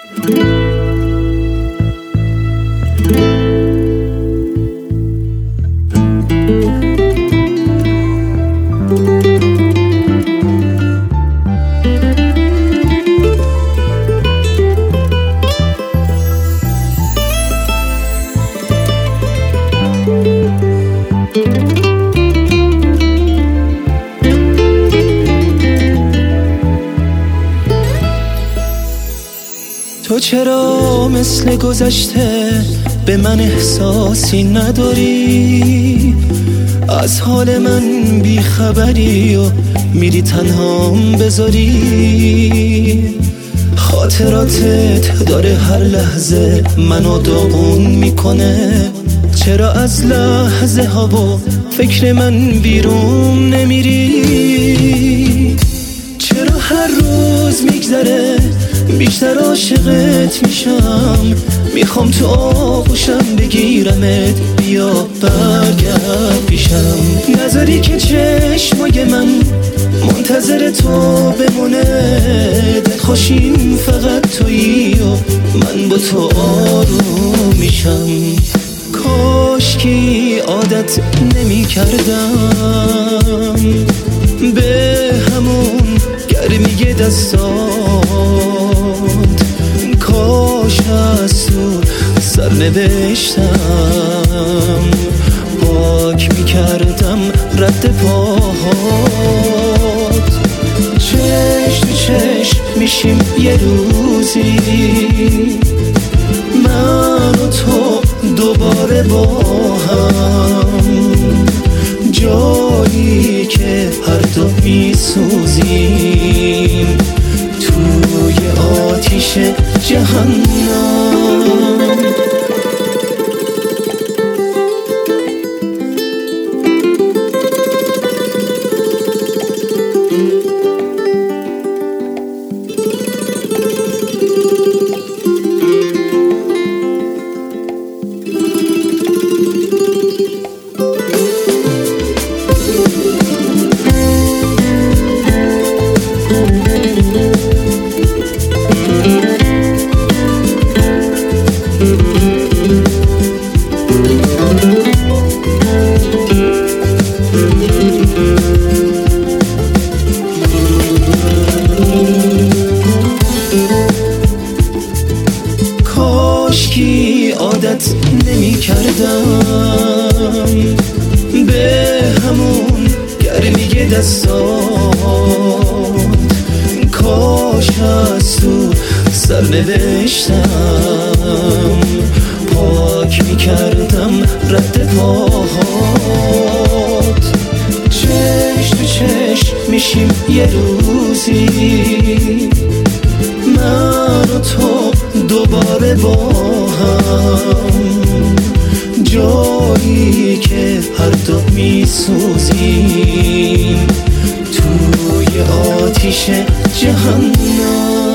تو چرا مثل گذشته به من احساسی نداری؟ از حال من بیخبری و میری تنهام بذاری. خاطراتت داره هر لحظه منو داغون میکنه. چرا از لحظه ها و فکر من بیرون نمیری؟ چرا هر روز میگذره بیشتر عاشقت میشم؟ میخوام تو آغوشم بگیرمت، بیا برگرد پیشم. نذاری که چشمای من منتظر تو بمونه. دلخوشیم فقط تویی و من با تو آروم میشم. کاشکی عادت نمی کردم به همون گرمی دستات. کاش از تو سرنوشتم پاک می کردم رد پاهات. چشم تو چشم میشیم یه روزی، من و تو دوباره با هم. جایی که هر دو میسوزیم توی آتیش جهنم. کاشکی عادت نمی کردم به همون گرمی دستات. کاش از تو سرنوشتم پاک می کردم رد پاهات. چشم تو چشم میشیم یه روزی، من و تو دوباره با هم. جایی که هر دو میسوزیم توی آتیش جهنم.